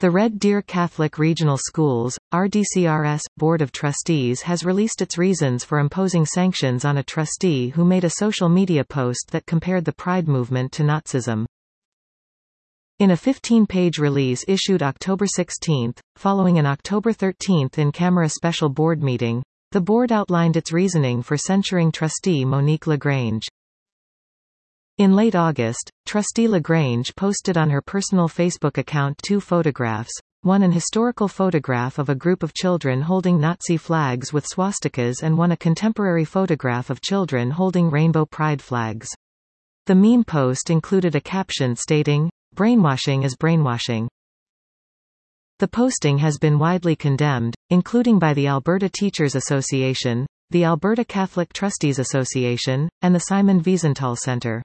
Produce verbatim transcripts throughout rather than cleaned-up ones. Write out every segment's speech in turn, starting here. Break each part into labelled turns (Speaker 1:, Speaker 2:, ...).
Speaker 1: The Red Deer Catholic Regional Schools, R D C R S, Board of Trustees has released its reasons for imposing sanctions on a trustee who made a social media post that compared the Pride movement to Nazism. In a fifteen-page release issued October sixteenth, following an October thirteenth in-camera special board meeting, the board outlined its reasoning for censuring trustee Monique Lagrange. In late August, Trustee Lagrange posted on her personal Facebook account two photographs, one an historical photograph of a group of children holding Nazi flags with swastikas and one a contemporary photograph of children holding rainbow pride flags. The meme post included a caption stating, "Brainwashing is brainwashing." The posting has been widely condemned, including by the Alberta Teachers Association, the Alberta Catholic Trustees Association, and the Simon Wiesenthal Centre.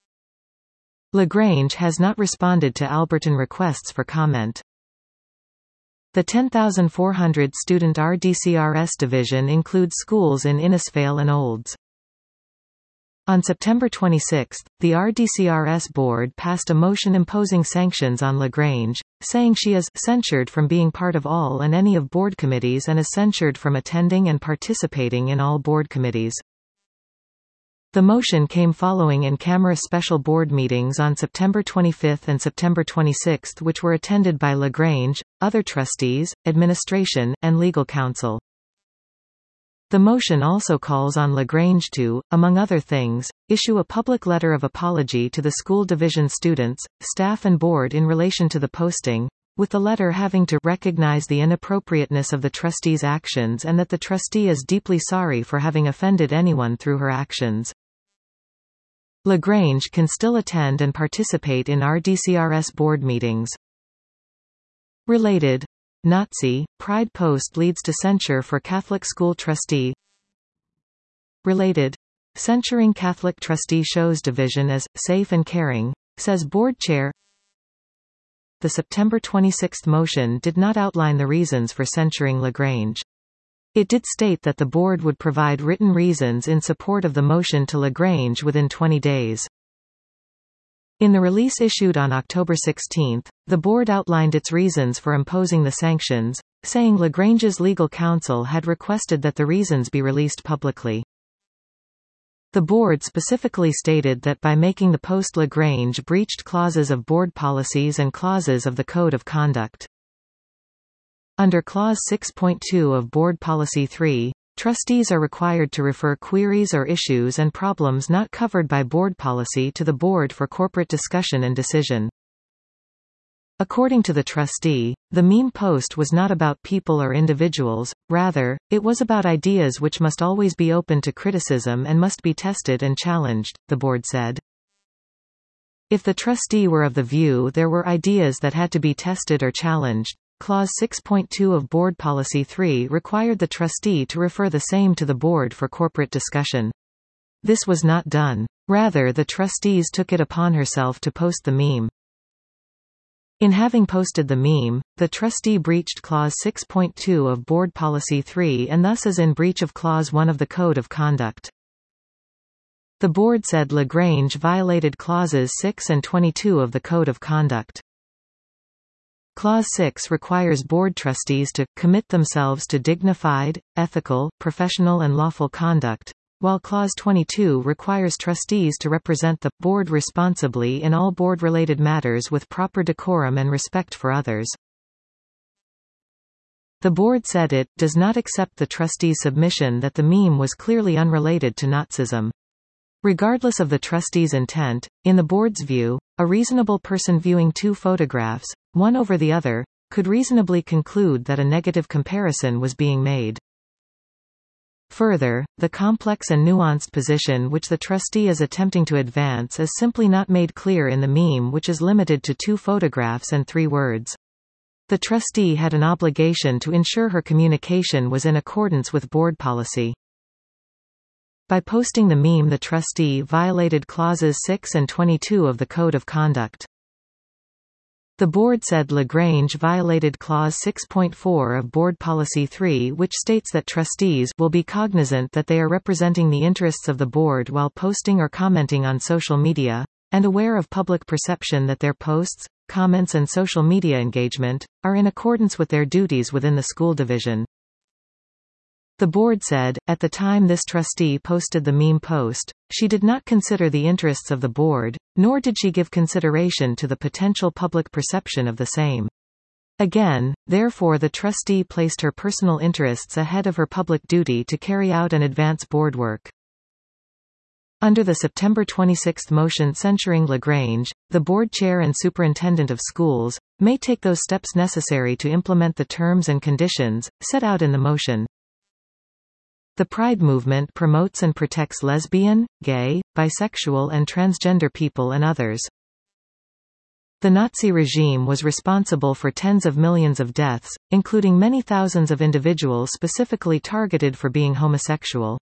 Speaker 1: Lagrange has not responded to Albertan requests for comment. The ten thousand four hundred student R D C R S division includes schools in Innisfail and Olds. On September twenty-sixth, the R D C R S board passed a motion imposing sanctions on Lagrange, saying she is censured from being part of all and any of board committees and is censured from attending and participating in all board committees. The motion came following in-camera special board meetings on September twenty-fifth and September twenty-sixth which were attended by Lagrange, other trustees, administration, and legal counsel. The motion also calls on Lagrange to, among other things, issue a public letter of apology to the school division students, staff and board in relation to the posting, with the letter having to recognize the inappropriateness of the trustee's actions and that the trustee is deeply sorry for having offended anyone through her actions. Lagrange can still attend and participate in R D C R S board meetings. Related. Nazi, Pride post leads to censure for Catholic school trustee. Related. Censuring Catholic trustee shows division as safe and caring, says board chair. The September twenty-sixth motion did not outline the reasons for censuring Lagrange. It did state that the board would provide written reasons in support of the motion to Lagrange within twenty days. In the release issued on October sixteenth, the board outlined its reasons for imposing the sanctions, saying Lagrange's legal counsel had requested that the reasons be released publicly. The board specifically stated that by making the post Lagrange breached clauses of board policies and clauses of the Code of Conduct. Under Clause six point two of Board Policy three, trustees are required to refer queries or issues and problems not covered by board policy to the board for corporate discussion and decision. According to the trustee, the meme post was not about people or individuals, rather, it was about ideas which must always be open to criticism and must be tested and challenged, the board said. If the trustee were of the view there were ideas that had to be tested or challenged, Clause six point two of Board Policy three required the trustee to refer the same to the board for corporate discussion. This was not done. Rather, the trustees took it upon herself to post the meme. In having posted the meme, the trustee breached Clause six point two of Board Policy three and thus is in breach of Clause one of the Code of Conduct. The board said Lagrange violated Clauses six and twenty-two of the Code of Conduct. Clause six requires board trustees to commit themselves to dignified, ethical, professional and lawful conduct, while Clause twenty-two requires trustees to represent the board responsibly in all board-related matters with proper decorum and respect for others. The board said it does not accept the trustee's submission that the meme was clearly unrelated to Nazism. Regardless of the trustee's intent, in the board's view, a reasonable person viewing two photographs, one over the other, could reasonably conclude that a negative comparison was being made. Further, the complex and nuanced position which the trustee is attempting to advance is simply not made clear in the meme, which is limited to two photographs and three words. The trustee had an obligation to ensure her communication was in accordance with board policy. By posting the meme, the trustee violated Clauses six and twenty-two of the Code of Conduct. The board said Lagrange violated Clause six point four of Board Policy three, which states that trustees will be cognizant that they are representing the interests of the board while posting or commenting on social media, and aware of public perception that their posts, comments and social media engagement are in accordance with their duties within the school division. The board said, at the time this trustee posted the meme post, she did not consider the interests of the board, nor did she give consideration to the potential public perception of the same. Again, therefore the trustee placed her personal interests ahead of her public duty to carry out and advance board work. Under the September twenty-sixth motion censuring Lagrange, the board chair and superintendent of schools may take those steps necessary to implement the terms and conditions set out in the motion. The Pride movement promotes and protects lesbian, gay, bisexual and transgender people and others. The Nazi regime was responsible for tens of millions of deaths, including many thousands of individuals specifically targeted for being homosexual.